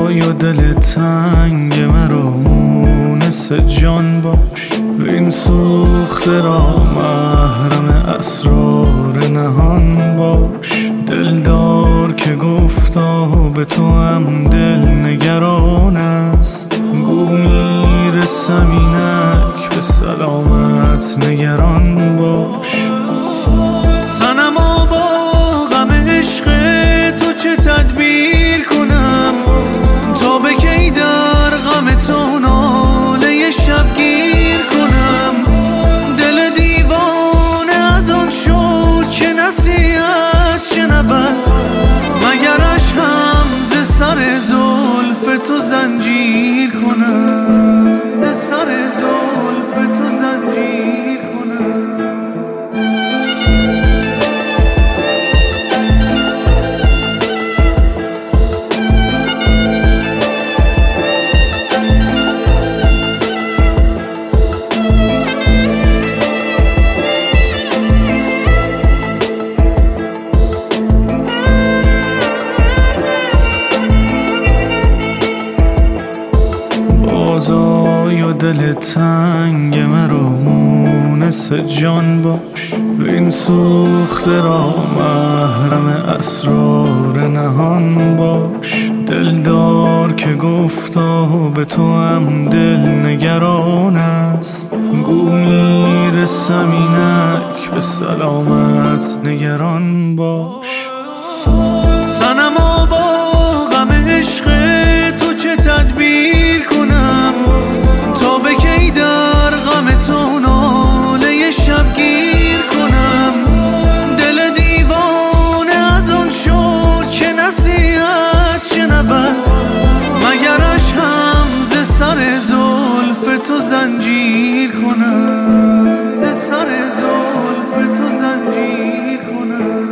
بازای و دل تنگ مرا مونس جان باش، این سوخته را محرم اسرار نهان باش. دلدار که گفتا به تو هم دل نگران است، گو میرسم اینک به سلامت نگران باش. صنما با غم عشق تو چه تدبیر کنم، تا به کی در غم تو ناله شبگیر کنم. دل دیوانه از آن شد که نصیحت شنود، مگرش هم ز سر زلف تو زنجیر کنم، ز سر زلف تو زنجیر کنم. بازای و دل تنگ مرا مونس جان باش، این سوخته را محرم اسرار نهان باش. دلدار که گفتا به تو هم دل نگران است، گو میرسم اینک به سلامت نگران باش. صنما با غم عشق تو چه تدبیر کنم، تا به کی در غم تو ناله شبگیر کنم. دل دیوانه از آن شد که نصیحت شنود، مگرش هم ز سر زلف تو زنجیر کنم، ز سر زلف تو زنجیر کنم.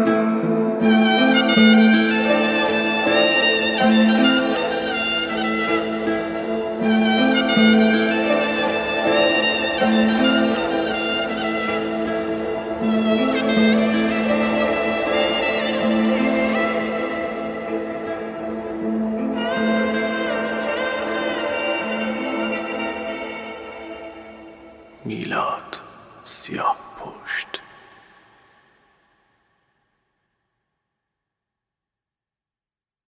میلاد.